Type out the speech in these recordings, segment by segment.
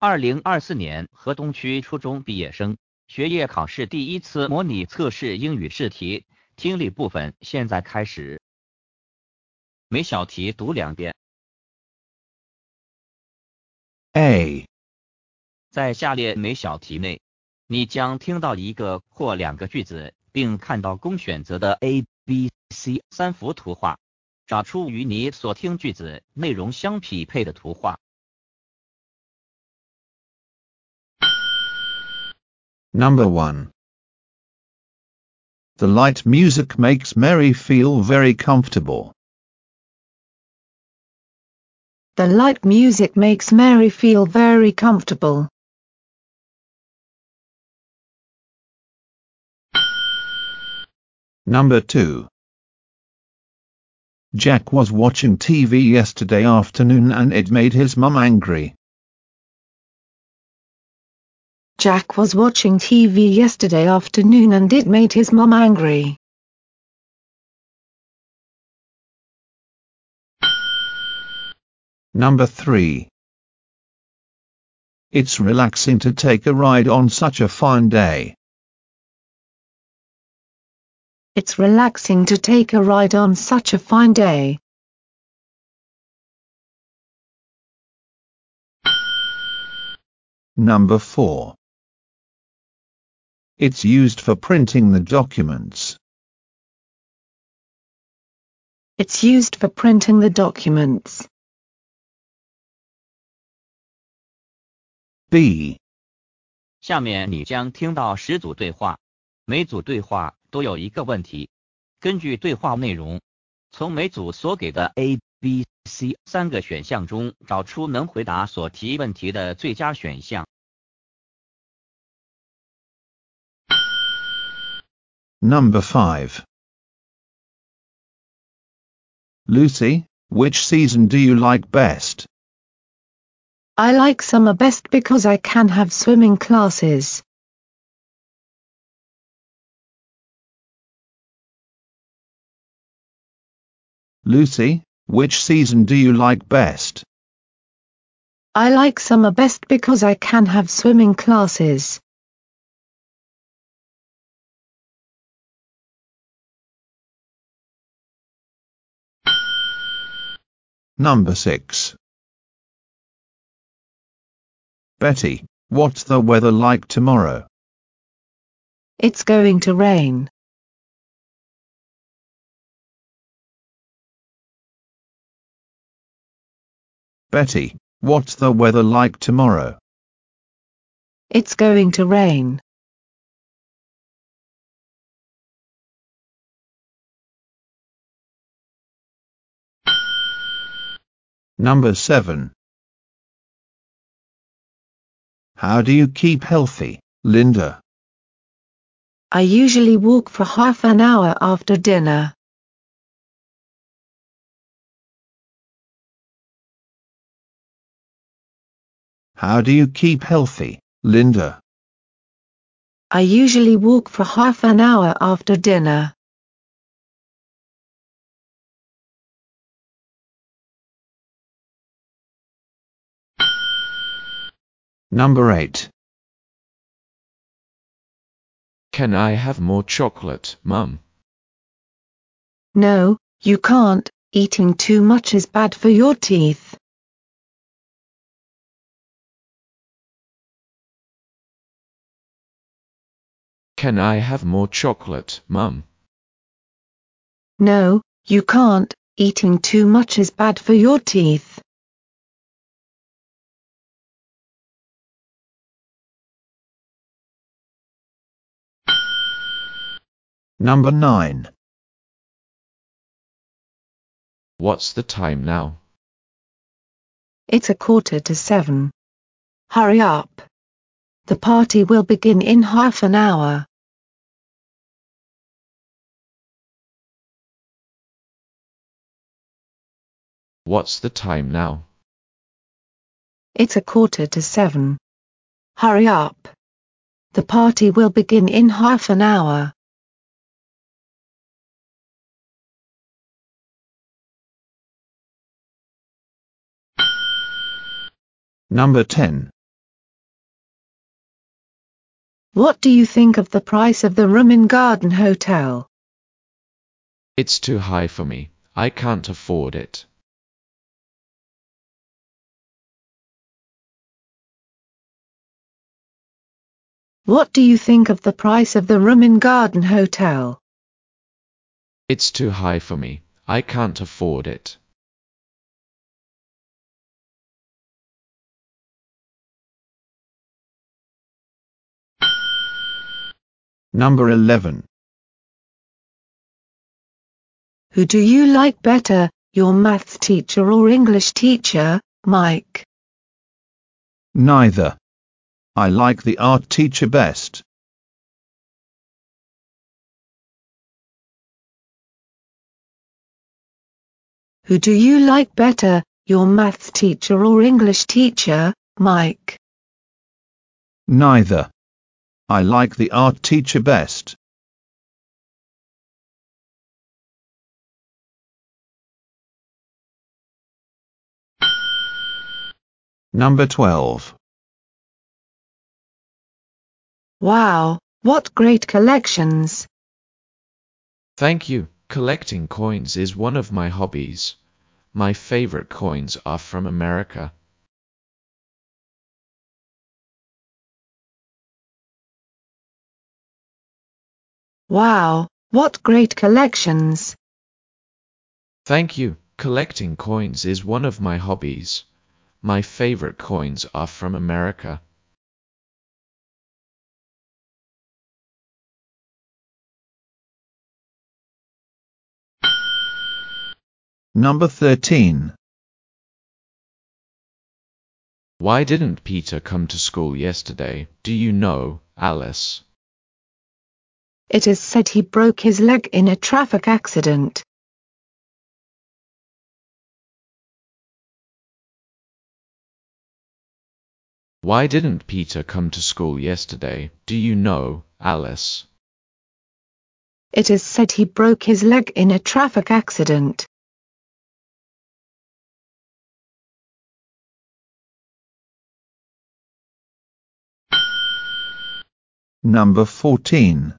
2024年河东区初中毕业生学业考试第一次模拟测试英语试题，听力部分现在开始。每小题读2遍。 A. 在下列每小题内，你将听到一个或2个句子，并看到供选择的 A、B、C 3幅图画，找出与你所听句子内容相匹配的图画。 Number 1. The light music makes Mary feel very comfortable. The light music makes Mary feel very comfortable. Number 2. Jack was watching TV yesterday afternoon and it made his mum angry. Jack was watching TV yesterday afternoon and it made his mum angry. Number 3. It's relaxing to take a ride on such a fine day. It's relaxing to take a ride on such a fine day. Number 4. It's used for printing the documents. It's used for printing the documents. B. 下面你将听到10组对话，每组对话都有一个问题。根据对话内容，从每组所给的 A、B、C 3个选项中找出能回答所提问题的最佳选项。 Number 5. Lucy, which season do you like best? I like summer best because I can have swimming classes. Lucy, which season do you like best? I like summer best because I can have swimming classes. Number 6. Betty, what's the weather like tomorrow? It's going to rain. Betty, what's the weather like tomorrow? It's going to rain. Number 7. How do you keep healthy, Linda? I usually walk for half an hour after dinner. How do you keep healthy, Linda? I usually walk for half an hour after dinner. Number 8. Can I have more chocolate, Mum? No, you can't. Eating too much is bad for your teeth. Can I have more chocolate, Mum? No, you can't. Eating too much is bad for your teeth. Number 9. What's the time now? It's 6:45. Hurry up. The party will begin in half an hour. What's the time now? It's 6:45. Hurry up. The party will begin in half an hour. Number 10. What do you think of the price of the room in Garden Hotel? It's too high for me. I can't afford it. What do you think of the price of the room in Garden Hotel? It's too high for me. I can't afford it. Number 11. Who do you like better, your maths teacher or English teacher, Mike? Neither. I like the art teacher best. Who do you like better, your maths teacher or English teacher, Mike? Neither. I like the art teacher best. Number 12. Wow, what great collections! Thank you. Collecting coins is one of my hobbies. My favorite coins are from America. Wow, what great collections! Thank you. Collecting coins is one of my hobbies. My favorite coins are from America. Number 13. Why didn't Peter come to school yesterday? Do you know, Alice? It is said he broke his leg in a traffic accident. Why didn't Peter come to school yesterday? Do you know, Alice? It is said he broke his leg in a traffic accident. Number 14.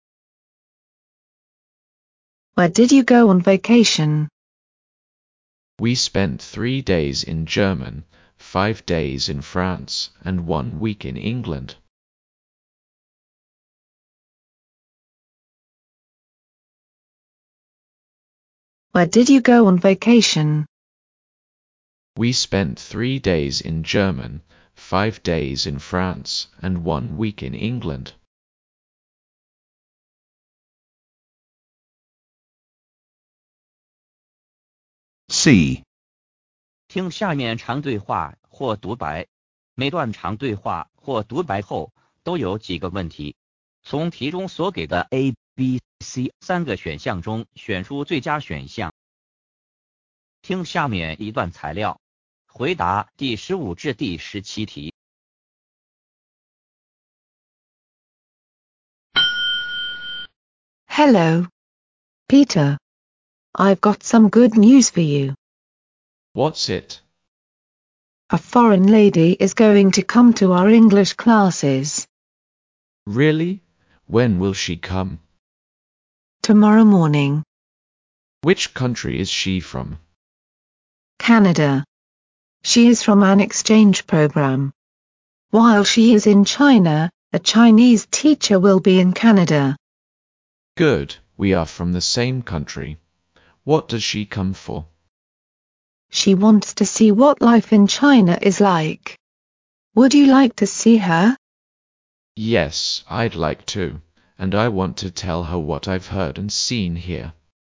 Where did you go on vacation? We spent 3 days in Germany, 5 days in France, and 1 week in England. Where did you go on vacation? We spent 3 days in Germany, 5 days in France, and 1 week in England. C. 听下面长对话或独白，每段长对话或独白后都有几个问题，从题中所给的 A、B、C 3个选项中选出最佳选项。听下面一段材料，回答第15至第17题。 Hello, Peter. I've got some good news for you. What's it? A foreign lady is going to come to our English classes. Really? When will she come? Tomorrow morning. Which country is she from? Canada. She is from an exchange program. While she is in China, a Chinese teacher will be in Canada. Good, we are from the same country. What does she come for? She wants to see what life in China is like. Would you like to see her? Yes, I'd like to, and I want to tell her what I've heard and seen here.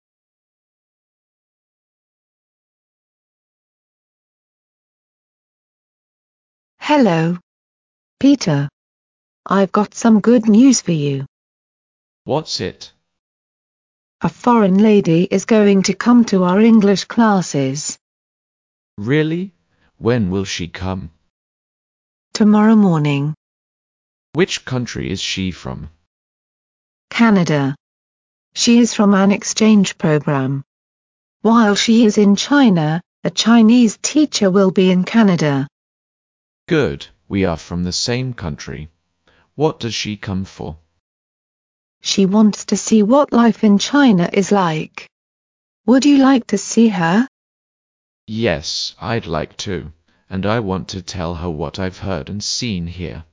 Hello, Peter. I've got some good news for you. What's it? A foreign lady is going to come to our English classes. Really? When will she come? Tomorrow morning. Which country is she from? Canada. She is from an exchange program. While she is in China, a Chinese teacher will be in Canada. Good, we are from the same country. What does she come for? She wants to see what life in China is like. Would you like to see her? Yes, I'd like to, and I want to tell her what I've heard and seen here.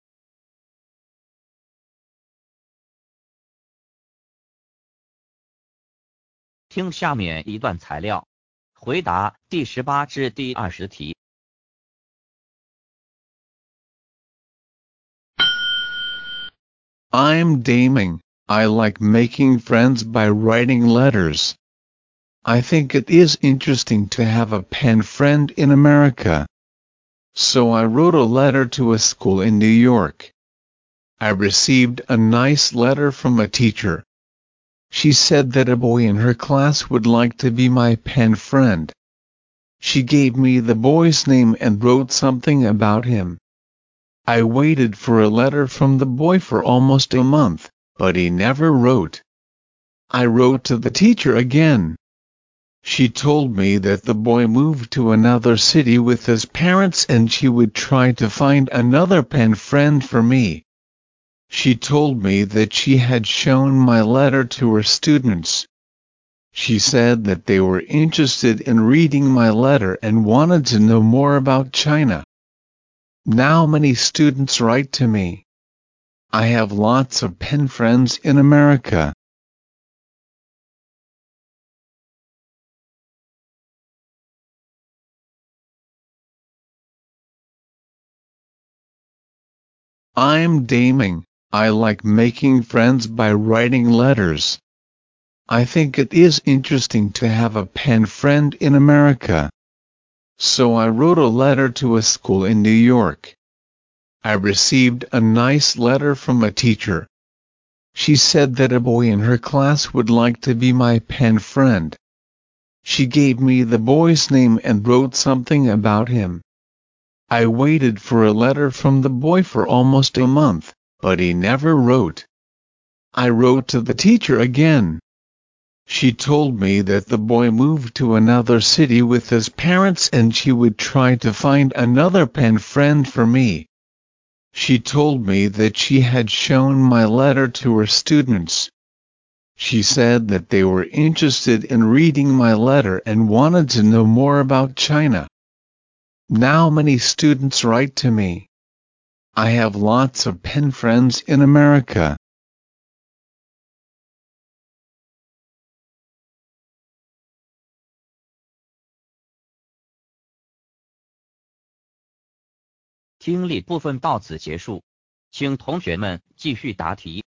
听下面一段材料，回答第18至第20题。 I'm Daming. I like making friends by writing letters. I think it is interesting to have a pen friend in America. So I wrote a letter to a school in New York. I received a nice letter from a teacher. She said that a boy in her class would like to be my pen friend. She gave me the boy's name and wrote something about him. I waited for a letter from the boy for almost a month, but he never wrote. I wrote to the teacher again. She told me that the boy moved to another city with his parents and she would try to find another pen friend for me. She told me that she had shown my letter to her students. She said that they were interested in reading my letter and wanted to know more about China. Now many students write to me. I have lots of pen friends in America. I'm Daming. I like making friends by writing letters. I think it is interesting to have a pen friend in America. So I wrote a letter to a school in New York. I received a nice letter from a teacher. She said that a boy in her class would like to be my pen friend. She gave me the boy's name and wrote something about him. I waited for a letter from the boy for almost a month, but he never wrote. I wrote to the teacher again. She told me that the boy moved to another city with his parents and she would try to find another pen friend for me. She told me that she had shown my letter to her students. She said that they were interested in reading my letter and wanted to know more about China. Now many students write to me. I have lots of pen friends in America. 听力部分到此结束，请同学们继续答题。